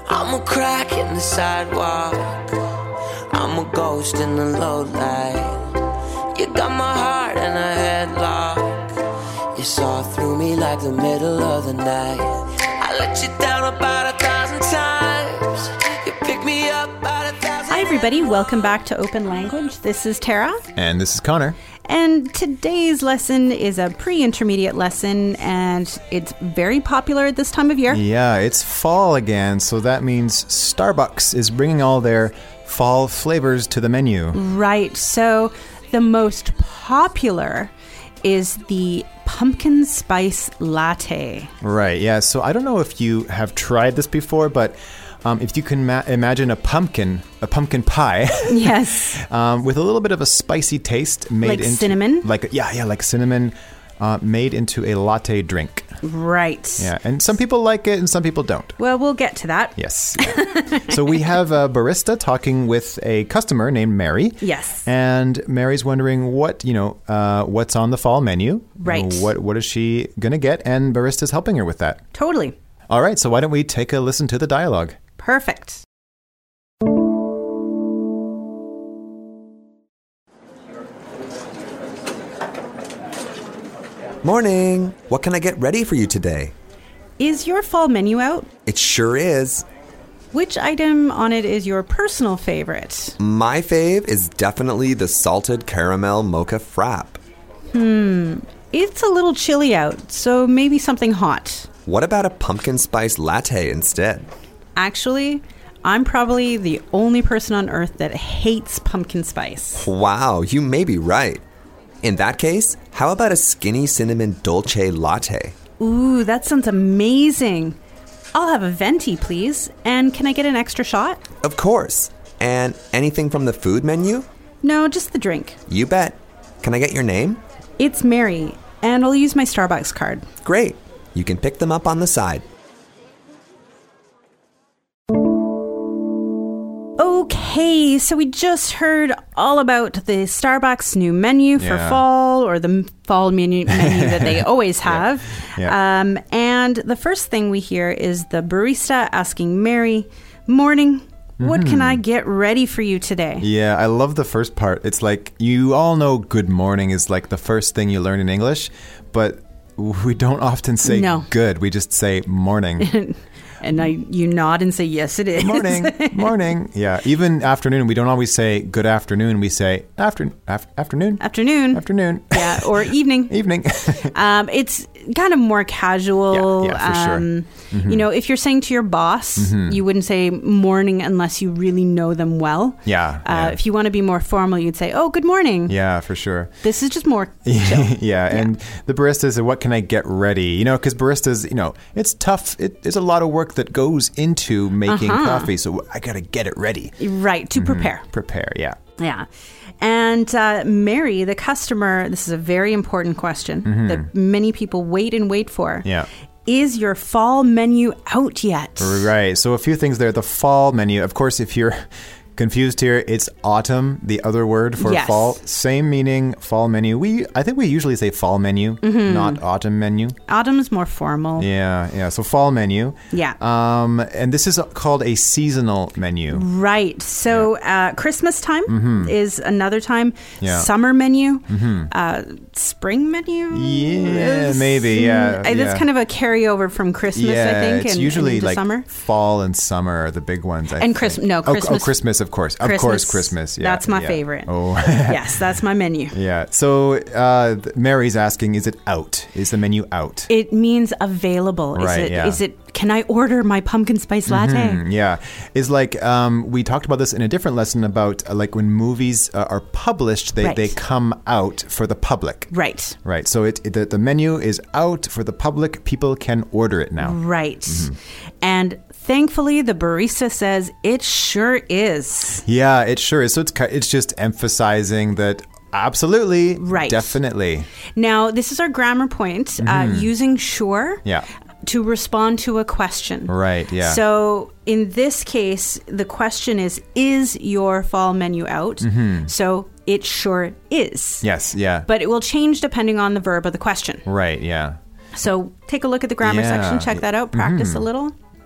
I'm a crack in the sidewalk. I'm a ghost in the low light. You got my heart in a headlock. You saw through me like the middle of the night. I let you down about 1,000 times. You pick me up about 1,000. Hi everybody, welcome back to Open Language. This is Tara. And this is Connor. And today's lesson is a pre-intermediate lesson, and it's very popular at this time of year. Yeah, it's fall again, so that means Starbucks is bringing all their fall flavors to the menu. Right, so the most popular is the pumpkin spice latte. Right, yeah, so I don't know if you have tried this before, but if you can imagine a pumpkin pie. Yes. With a little bit of a spicy taste made like into cinnamon? like cinnamon made into a latte drink. Right. Yeah, and some people like it and some people don't. Well, we'll get to that. Yes. Yeah. So we have a barista talking with a customer named Mary. Yes. And Mary's wondering what's on the fall menu. Right. What is she going to get? And barista's helping her with that. Totally. All right, so why don't we take a listen to the dialogue? Perfect. Morning! What can I get ready for you today? Is your fall menu out? It sure is. Which item on it is your personal favorite? My fave is definitely the salted caramel mocha frap. It's a little chilly out, so maybe something hot. What about a pumpkin spice latte instead? Actually, I'm probably the only person on earth that hates pumpkin spice. Wow, you may be right. In that case, how about a skinny cinnamon dolce latte? Ooh, that sounds amazing. I'll have a venti, please. And can I get an extra shot? Of course. And anything from the food menu? No, just the drink. You bet. Can I get your name? It's Mary, and I'll use my Starbucks card. Great. You can pick them up on the side. Okay, so we just heard all about the Starbucks new menu for fall, or the fall menu that they always have. Yeah. And the first thing we hear is the barista asking Mary, "Morning, what can I get ready for you today?" Yeah, I love the first part. It's like, you all know good morning is like the first thing you learn in English, but we don't often say good. We just say morning. And you nod and say, yes, it is. Morning, morning. Yeah, even afternoon. We don't always say good afternoon. We say afternoon. Afternoon. Yeah, or evening. Evening. It's kind of more casual. Yeah, for sure. You know, if you're saying to your boss, you wouldn't say morning unless you really know them well. Yeah. If you want to be more formal, you'd say, oh, good morning. Yeah, for sure. This is just more chill. Yeah, and the barista said, what can I get ready? You know, because baristas, it's tough. There's a lot of work that goes into making coffee, so I got to get it ready. Right, to prepare. Prepare, yeah. Yeah. And Mary, the customer, this is a very important question that many people wait for. Yeah. Is your fall menu out yet? Right. So a few things there. The fall menu, of course, if you're confused here, it's autumn, the other word for fall. Same meaning, fall menu. I think we usually say fall menu, not autumn menu. Autumn's more formal. Yeah. So fall menu. Yeah. And this is called a seasonal menu. Right. So Christmas time is another time. Yeah. Summer menu. Spring menu? Yeah, maybe. Yeah. That's kind of a carryover from Christmas, I think. It's usually and like summer. Fall and summer are the big ones. I think. Christmas. Christmas. Of course, Christmas. Yeah, that's my favorite. Oh, yes, that's my menu. Yeah. So Mary's asking, is it out? Is the menu out? It means available. Right. Is it? Can I order my pumpkin spice latte? Yeah. It's like we talked about this in a different lesson about like when movies are published, they come out for the public. Right. Right. So the menu is out for the public. People can order it now. Right. And thankfully, the barista says it sure is. Yeah, it sure is. So it's just emphasizing that absolutely, right, definitely. Now, this is our grammar point, using sure to respond to a question. Right, yeah. So in this case, the question is your fall menu out? So it sure is. Yes, yeah. But it will change depending on the verb of the question. Right, yeah. So take a look at the grammar section, check that out, practice a little.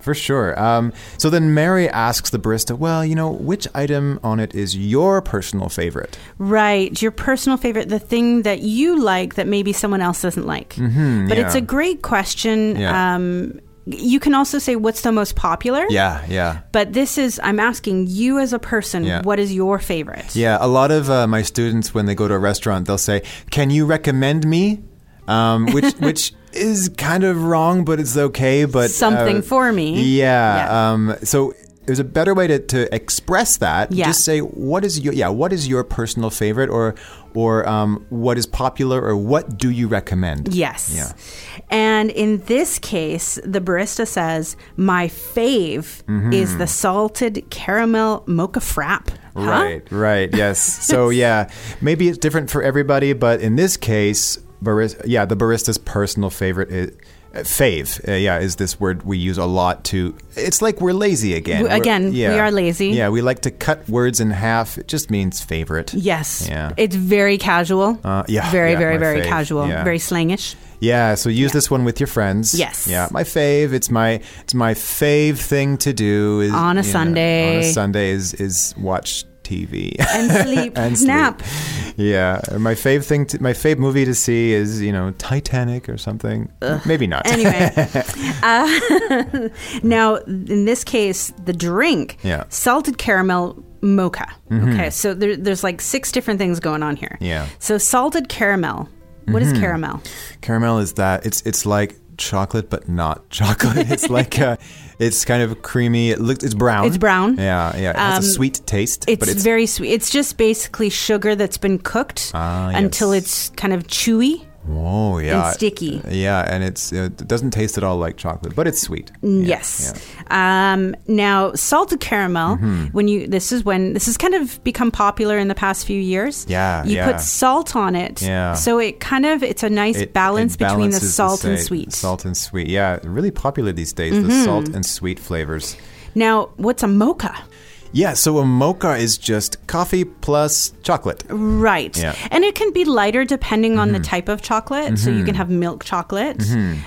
For sure. So then Mary asks the barista, well, which item on it is your personal favorite? Right. Your personal favorite, the thing that you like that maybe someone else doesn't like. But it's a great question. Yeah. You can also say, what's the most popular? Yeah. But I'm asking you as a person, what is your favorite? Yeah. A lot of my students, when they go to a restaurant, they'll say, can you recommend me? Which is kind of wrong, but it's okay. But something for me. Yeah. So there's a better way to express that. Yeah. Just say what is your personal favorite, or what is popular, or what do you recommend? Yes. Yeah. And in this case, the barista says, my fave is the salted caramel mocha frap. Huh? Right. Yes. So maybe it's different for everybody, but in this case, the barista's personal favorite is fave. Is this word we use a lot to. It's like we're lazy again. We are lazy. Yeah, we like to cut words in half. It just means favorite. Yes. Yeah. It's very casual. Very fave. casual. Yeah. Very slangish. Yeah, so use this one with your friends. Yes. Yeah, my fave. It's my fave thing to do is on a Sunday. On a Sunday is watch TV and sleep and nap. Yeah, my fave movie to see is Titanic or something. Maybe not. Anyway, now in this case, the drink, salted caramel mocha. Okay, so there's like 6 different things going on here. Yeah. So salted caramel. What is caramel? Caramel is that it's like chocolate, but not chocolate. It's like it's kind of creamy. It's brown. It's brown. Yeah. It has a sweet taste. But it's very sweet. It's just basically sugar that's been cooked until it's kind of chewy. Oh, yeah. And sticky. Yeah, and it doesn't taste at all like chocolate, but it's sweet. Yes. Yeah. Now, salted caramel, this has kind of become popular in the past few years. Yeah. You put salt on it. Yeah. So it's a nice balance between the salt and sweet. Salt and sweet. Yeah, really popular these days, the salt and sweet flavors. Now, what's a mocha? Yeah, so a mocha is just coffee plus chocolate. Right. Yeah. And it can be lighter depending on the type of chocolate. So you can have milk chocolate,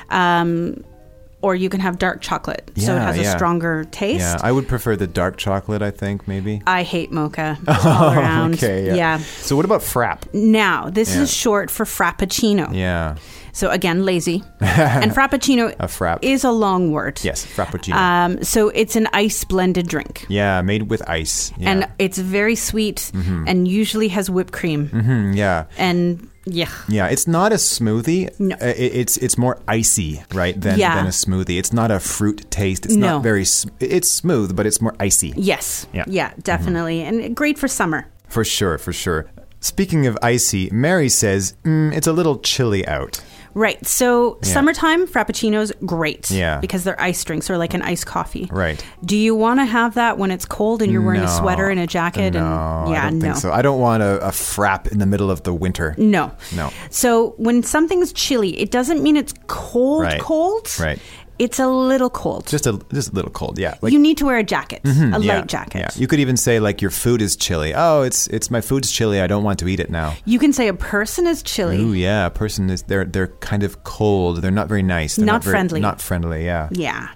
or you can have dark chocolate. So it has a stronger taste. Yeah, I would prefer the dark chocolate, I think, maybe. I hate mocha all around. Okay, yeah. So what about frap? Now, this is short for frappuccino. Yeah. So again, lazy. And frappuccino is a long word. Yes, frappuccino. So it's an ice blended drink. Yeah, made with ice. Yeah. And it's very sweet and usually has whipped cream. Yeah. And yeah, it's not a smoothie. No. It's more icy, right, than a smoothie. It's not a fruit taste. It's not very. It's smooth, but it's more icy. Yes. Yeah, definitely, and great for summer. For sure. Speaking of icy, Mary says it's a little chilly out. Right. So summertime frappuccinos, great. Yeah. Because they're ice drinks or like an iced coffee. Right. Do you want to have that when it's cold and you're wearing a sweater and a jacket? I don't think so. I don't want a frap in the middle of the winter. No. No. So when something's chilly, it doesn't mean it's cold. Right. It's a little cold. Just a little cold, yeah. Like, you need to wear a jacket, a light jacket. Yeah. You could even say like your food is chilly. Oh, it's my food's chilly. I don't want to eat it now. You can say a person is chilly. Ooh, yeah. A person is they're kind of cold. They're not very nice. They're not friendly. Not friendly. Yeah. Yeah.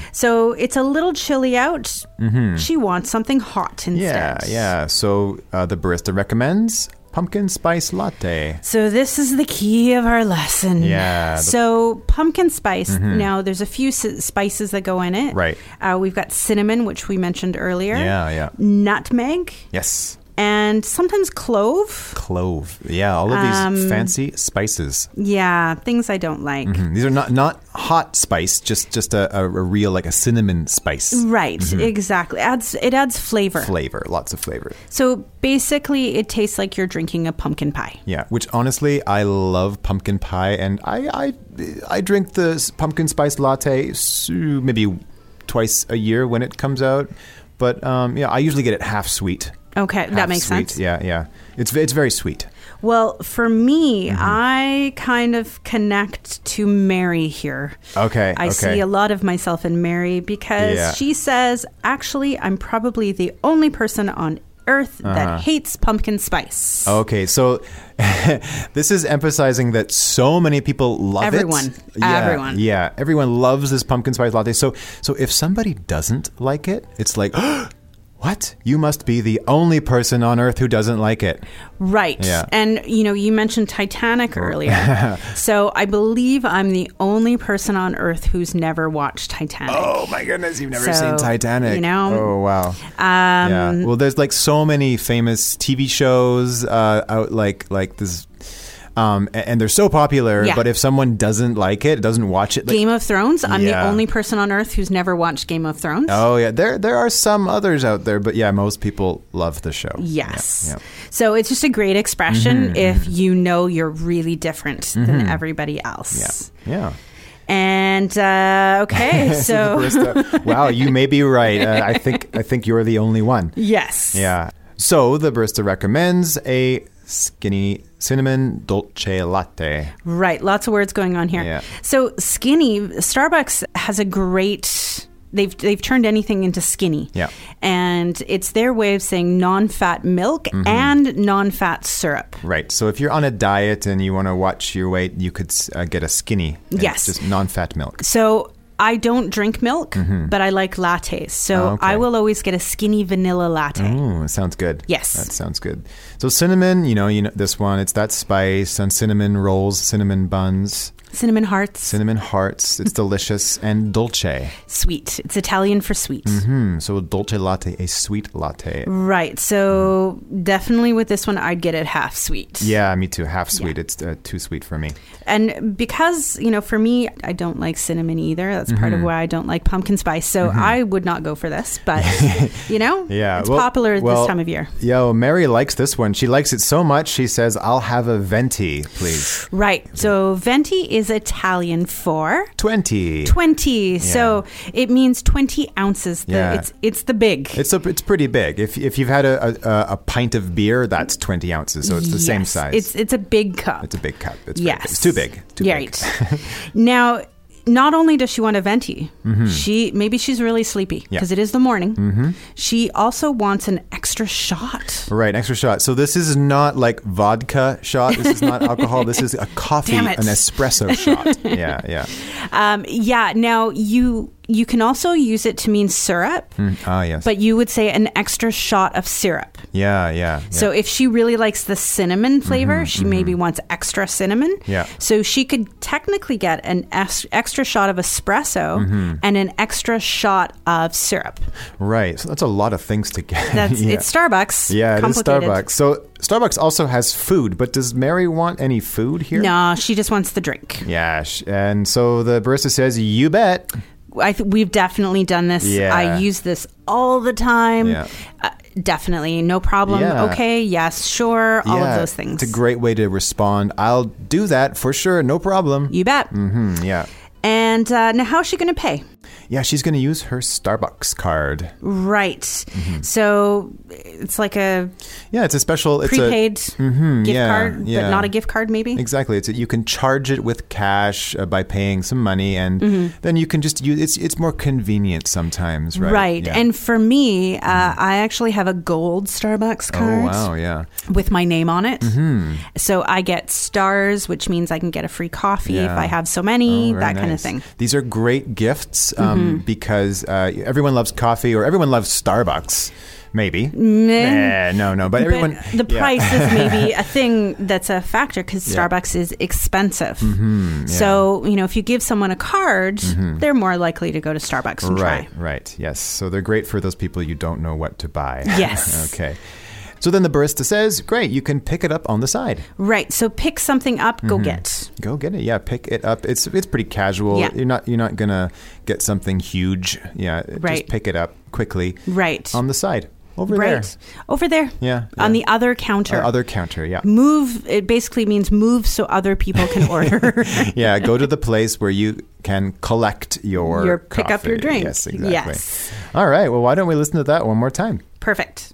So it's a little chilly out. She wants something hot instead. Yeah. So the barista recommends pumpkin spice latte. So this is the key of our lesson. Yeah. So pumpkin spice. Now there's a few spices that go in it. Right. We've got cinnamon, which we mentioned earlier. Yeah. Nutmeg. Yes. And sometimes clove. Yeah, all of these fancy spices. Yeah, things I don't like. These are not hot spice, just a real, like a cinnamon spice. Right, exactly. It adds flavor. Lots of flavor. So basically, it tastes like you're drinking a pumpkin pie. Yeah, which honestly, I love pumpkin pie, and I drink the pumpkin spice latte maybe twice a year when it comes out. But I usually get it half sweet. Okay, that makes sense. Yeah. It's very sweet. Well, for me, I kind of connect to Mary here. Okay. I see a lot of myself in Mary because she says, actually, I'm probably the only person on earth that hates pumpkin spice. Okay, so this is emphasizing that so many people love Everyone. Yeah, everyone loves this pumpkin spice latte. So if somebody doesn't like it, it's like, what? You must be the only person on earth who doesn't like it. Right. Yeah. And, you mentioned Titanic earlier. So I believe I'm the only person on earth who's never watched Titanic. Oh, my goodness. You've never seen Titanic. Oh, wow. Yeah. Well, there's like so many famous TV shows out like this. And they're so popular, but if someone doesn't like it, doesn't watch it. Game of Thrones, I'm the only person on earth who's never watched Game of Thrones. Oh, yeah. There are some others out there, but yeah, most people love the show. Yes. Yeah. So it's just a great expression if you know you're really different than everybody else. Yeah. And okay, so wow, you may be right. I think you're the only one. Yes. Yeah. So the barista recommends a skinny cinnamon dolce latte. Right. Lots of words going on here. Yeah. So skinny, Starbucks has a great... They've turned anything into skinny. Yeah. And it's their way of saying non-fat milk and non-fat syrup. Right. So if you're on a diet and you want to watch your weight, you could get a skinny. Yes. Just non-fat milk. So I don't drink milk, but I like lattes. So I will always get a skinny vanilla latte. Oh, sounds good. Yes. That sounds good. So cinnamon, you know this one, it's that spice, and cinnamon rolls, cinnamon buns. Cinnamon hearts. Cinnamon hearts. It's delicious. And dolce. Sweet. It's Italian for sweet. So dolce latte, a sweet latte. Right. So definitely with this one, I'd get it half sweet. Yeah, me too. Half sweet. Yeah. It's too sweet for me. And because, for me, I don't like cinnamon either. That's part of why I don't like pumpkin spice. So I would not go for this. But, it's popular this time of year. Yo, Mary likes this one. She likes it so much, she says, I'll have a venti, please. Right. So venti is Italian for 20. 20. Yeah. So it means 20 ounces. It's the big. It's pretty big. If you've had a pint of beer, that's 20 ounces. So it's the same size. It's a big cup. It's a big cup. It's too big. Right. Now, not only does she want a venti, maybe she's really sleepy because it is the morning. She also wants an extra shot. Right, extra shot. So this is not like vodka shot. This is not alcohol. This is a coffee, an espresso shot. Yeah. Now you can also use it to mean syrup. Yes. But you would say an extra shot of syrup. Yeah. So if she really likes the cinnamon flavor, she maybe wants extra cinnamon. Yeah. So she could technically get an extra shot of espresso and an extra shot of syrup. Right. So that's a lot of things to get. It's Starbucks. Yeah, it is Starbucks. So Starbucks also has food, but does Mary want any food here? No, she just wants the drink. Yeah. And so the barista says, you bet. We've definitely done this. Yeah. I use this all the time. Yeah. Definitely. No problem. Yeah. Okay. Yes. Sure. All of those things. It's a great way to respond. I'll do that for sure. No problem. You bet. Yeah. And now how's she going to pay? Yeah, she's going to use her Starbucks card. Right. So it's like a... Yeah, it's a special... prepaid gift card, but not a gift card maybe? Exactly. You can charge it with cash by paying some money, and then you can just use... It's more convenient sometimes, right? Right. Yeah. And for me, I actually have a gold Starbucks card. Oh, wow, yeah. With my name on it. So I get stars, which means I can get a free coffee if I have so many, that kind of thing. These are great gifts. Because everyone loves coffee, or everyone loves Starbucks. Maybe. No. But everyone... the price is maybe a thing that's a factor because Starbucks is expensive. So, if you give someone a card, they're more likely to go to Starbucks and try. Right. Yes. So they're great for those people you don't know what to buy. Yes. Okay. So then the barista says, great, you can pick it up on the side. Right. So pick something up, go get. Go get it. Yeah, pick it up. It's pretty casual. Yeah. You're not going to get something huge. Yeah, just pick it up quickly. Right. On the side. Over there. Over there. Yeah. On the other counter. Other counter, yeah. Move, it basically means move so other people can order. Yeah, go to the place where you can collect your pick coffee. Up your drink. Yes, exactly. Yes. All right, well, why don't we listen to that one more time? Perfect.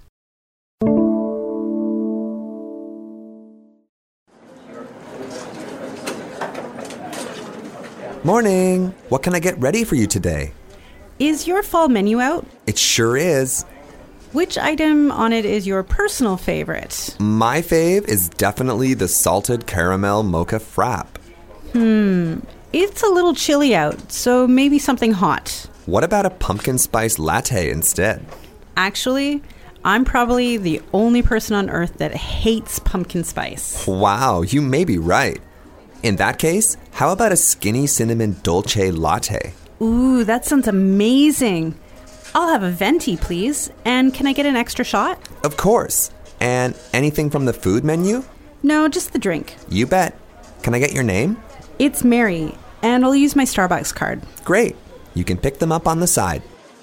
Morning. What can I get ready for you today? Is your fall menu out? It sure is. Which item on it is your personal favorite? My fave is definitely the salted caramel mocha frap. It's a little chilly out, so maybe something hot. What about a pumpkin spice latte instead? Actually, I'm probably the only person on earth that hates pumpkin spice. Wow, you may be right. In that case, how about a skinny cinnamon dolce latte? Ooh, that sounds amazing. I'll have a venti, please. And can I get an extra shot? Of course. And anything from the food menu? No, just the drink. You bet. Can I get your name? It's Mary, and I'll use my Starbucks card. Great. You can pick them up on the side.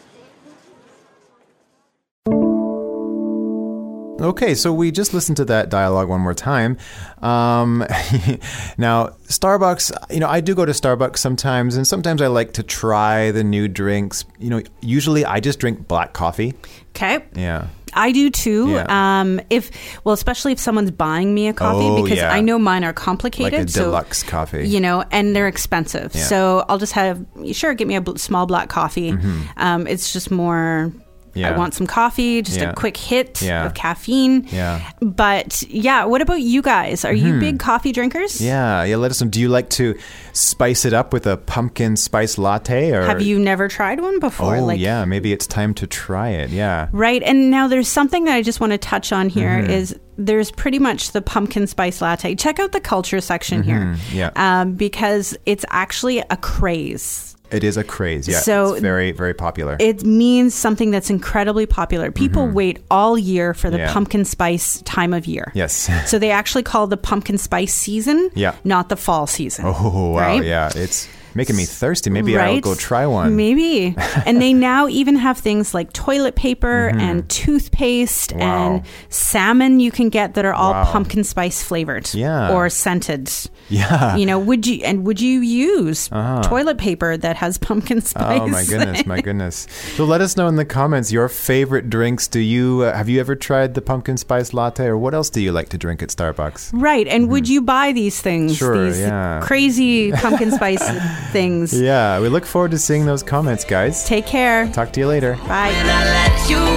Okay, so we just listened to that dialogue one more time. Now, Starbucks, I do go to Starbucks sometimes, and sometimes I like to try the new drinks. Usually I just drink black coffee. Okay. Yeah. I do too. Yeah. Especially if someone's buying me a coffee, because I know mine are complicated. Like a deluxe coffee. And they're expensive. Yeah. So I'll just get me a small black coffee. Mm-hmm. It's just more... Yeah. I want some coffee, just a quick hit of caffeine. Yeah. But what about you guys? Are you big coffee drinkers? Yeah, let us know. Do you like to spice it up with a pumpkin spice latte? Or have you never tried one before? Oh, yeah. Maybe it's time to try it. Yeah. Right. And now there's something that I just want to touch on here is there's pretty much the pumpkin spice latte. Check out the culture section here. Yeah. Because it's actually a craze. It is a craze, yeah. So it's very, very popular. It means something that's incredibly popular. People wait all year for the pumpkin spice time of year. Yes. So they actually call the pumpkin spice season, not the fall season. Oh, wow, right? Yeah. It's making me thirsty. Maybe I'll go try one. Maybe. And they now even have things like toilet paper and toothpaste and salmon you can get that are all pumpkin spice flavored or scented. Yeah. Would you use toilet paper that has pumpkin spice? Oh my goodness. So let us know in the comments your favorite drinks. Have you ever tried the pumpkin spice latte, or what else do you like to drink at Starbucks? Right. And would you buy these things? Sure, these crazy pumpkin spice things. Yeah, we look forward to seeing those comments, guys. Take care. Talk to you later. Bye.